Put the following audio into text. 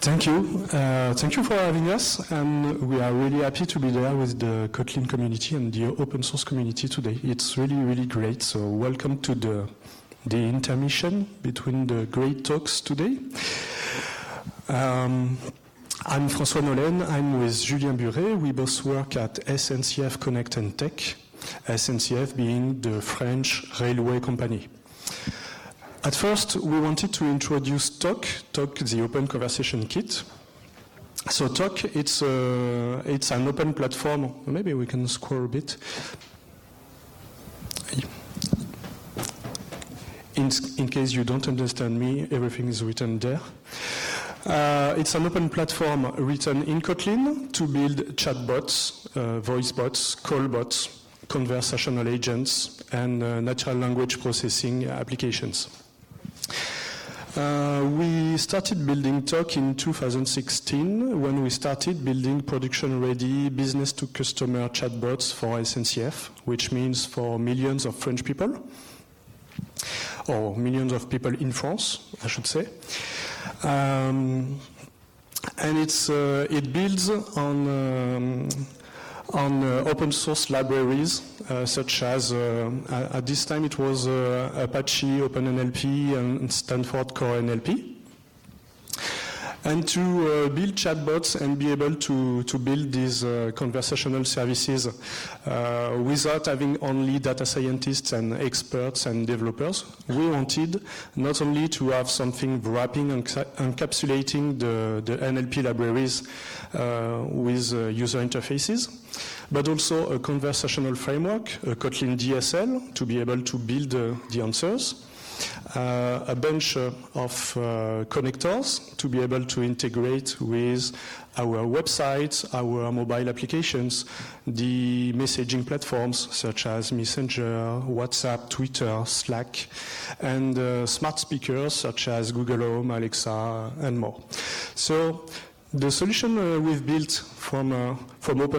Thank you. Thank you for having us, and we are really happy to be there with the Kotlin community and the open source community today. It's really, really great. So welcome to the intermission between the great talks today. I'm François Nollen. I'm with Julien Buret. We both work at SNCF Connect and Tech, SNCF being the French railway company. At first, we wanted to introduce Talk, the Open Conversation Kit. So Talk, it's an open platform. Maybe we can scroll a bit. In case you don't understand me, everything is written there. It's an open platform written in Kotlin to build chatbots, voice bots, call bots, conversational agents, and natural language processing applications. We started building Talk in 2016 when we started building production-ready business-to-customer chatbots for SNCF, which means for millions of French people, or millions of people in France, I should say. And it builds on open source libraries such as, at this time it was Apache OpenNLP and Stanford Core NLP. And to build chatbots and be able to build these conversational services without having only data scientists and experts and developers, we wanted not only to have something wrapping and encapsulating the NLP libraries with user interfaces, but also a conversational framework, a Kotlin DSL, to be able to build the answers, a bunch of connectors to be able to integrate with our websites, our mobile applications, the messaging platforms such as Messenger, WhatsApp, Twitter, Slack, and smart speakers such as Google Home, Alexa, and more. So the solution we've built from open